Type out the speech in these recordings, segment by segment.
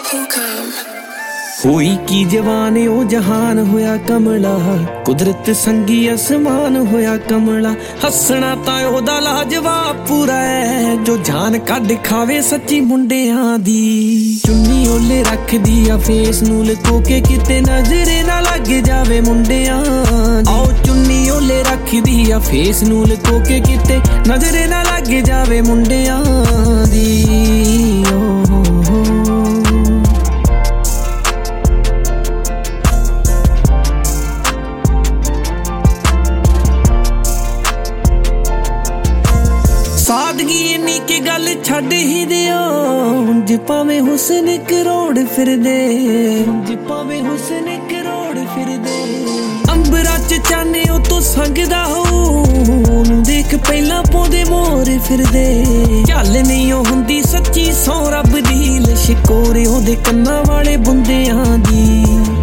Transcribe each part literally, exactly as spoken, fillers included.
ਹੋਈ ਕੀ ਜਵਾਨ ਉਹ ਜਹਾਨ ਹੋਇਆ ਕਮਲਾ, ਕੁਦਰਤ ਸੰਗੀ ਅਸਮਾਨ ਹੋਇਆ ਕਮਲਾ। ਹੱਸਣਾ ਤਾਂ ਉਹਦਾ ਲਾਜਵਾਬ ਪੂਰਾ ਹੈ, ਜੋ ਜਾਨ ਕੱਢ ਖਾਵੇ ਸੱਚੀ ਮੁੰਡਿਆਂ ਦੀ। ਚੁੰਨੀ ਓਲੇ ਰੱਖਦੀ ਆ ਫੇਸ ਨੂੰ ਲੁਕੋ ਕੇ, ਕਿਤੇ ਨਜ਼ਰੇ ਨਾ ਲੱਗ ਜਾਵੇ ਮੁੰਡਿਆਂ ਦੀ। ਆਓ ਚੁੰਨੀ ਓਲੇ ਰੱਖਦੀ ਆ ਫੇਸ ਨੂੰ ਲੁਕੋ ਕੇ, ਕਿਤੇ ਨਜ਼ਰੇ ਨਾ ਲੱਗ ਜਾਵੇ ਮੁੰਡਿਆਂ ਦੀ। ਸਾਦਗੀ ਇੰਨੀ ਕਿ ਗੱਲ ਛੱਡ ਹੀ ਦਿਓ, ਉਂਝ ਭਾਵੇਂ ਹੁਸਨ ਕਰੋੜ ਫਿਰਦੇ, ਉਂਝ ਭਾਵੇਂ ਹੁਸਨ ਕਰੋੜ ਫਿਰਦੇ। ਅੰਬਰਾਂ ਚ ਚਾਨੇ ਉਹ ਤੋਂ ਸੰਗਦਾ ਹੋ, ਉਹਨੂੰ ਦੇਖ ਪਹਿਲਾਂ ਪਾਉਂਦੇ ਮੋਰ ਫਿਰਦੇ। ਚੱਲ ਨਹੀਂ ਉਹ ਹੁੰਦੀ ਸੱਚੀ ਸੌ ਰੱਬ ਦੀ, ਲਸ਼ਕੋਰੇ ਉਹਦੇ ਕੰਨਾਂ ਵਾਲੇ ਬੁੰਦਿਆਂ ਦੀ।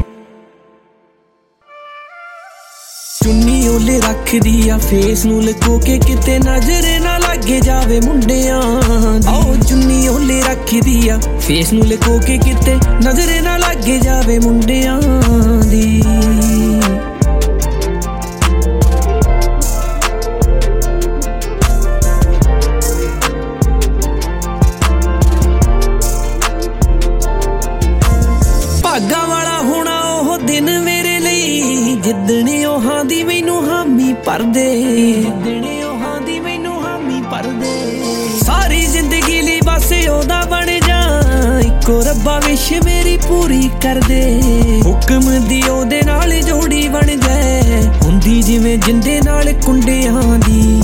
ਚੁੰਨੀ ਓਲੇ ਰੱਖਦੀ ਆ ਫੇਸ ਨੂੰ ਲੁਕੋ ਕੇ, ਕਿਤੇ ਨਜ਼ਰੇ ਨਾ ਲੱਗੇ ਜਾਵੇ ਮੁੰਡਿਆਂ ਦੀ। ਆਓ ਚੁੰਨੀ ਓਲੇ ਰੱਖਦੀ ਆ ਫੇਸ ਨੂੰ ਲੁਕੋ ਕੇ, ਕਿਤੇ ਨਜ਼ਰੇ ਨਾ ਲੱਗੇ ਜਾਵੇ ਮੁੰਡਿਆਂ ਦੀ। ਭਾਗਾਂ ਵਾਲਾ ਹੋਣਾ ਉਹ ਦਿਨ ਮੇਰੇ ਲਈ, ਜਿੱਦਣੇ ਉਹਾਂ ਦੀ ਮੈਨੂੰ ਹਾਮੀ ਭਰਦੇ, ਜਿੱਦਣੇ ਉਹਾਂ ਦੀ ਮੈਨੂੰ ਹਾਮੀ ਭਰਦੇ। ਸਾਰੀ ਜ਼ਿੰਦਗੀ ਲਈ ਬਸ ਉਹਦਾ ਬਣ ਜਾ, ਇੱਕੋ ਰੱਬਾ ਵਿਸ਼ ਮੇਰੀ ਪੂਰੀ ਕਰਦੇ। ਹੁਕਮ ਦੀ ਉਹਦੇ ਨਾਲ ਜੋੜੀ ਬਣ ਜਾਏ, ਹੁੰਦੀ ਜਿਵੇਂ ਜਿੰਦੇ ਨਾਲ ਕੁੰਡਿਆਂ ਦੀ।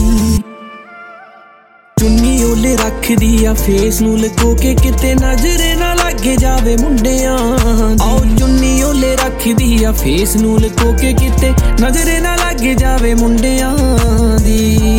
ਚੁੰਨੀ ਓਲੇ ਰੱਖਦੀ ਆ ਫੇਸ ਨੂੰ ਲੁਕੋ ਕੇ, ਕਿਤੇ ਨਜ਼ਰੇ ਨਾ ਲੱਗੇ ਜਾਵੇ ਮੁੰਡਿਆਂ ਦੀ। ਆਓ ਚੁੰਨੀ ਓਲੇ ਰੱਖਦੀ ਆ ਫੇਸ ਨੂੰ ਲੁਕੋ ਕੇ, ਕਿਤੇ ਨਜ਼ਰੇ ਨਾ ਲੱਗੇ ਜਾਵੇ ਮੁੰਡਿਆਂ ਦੀ।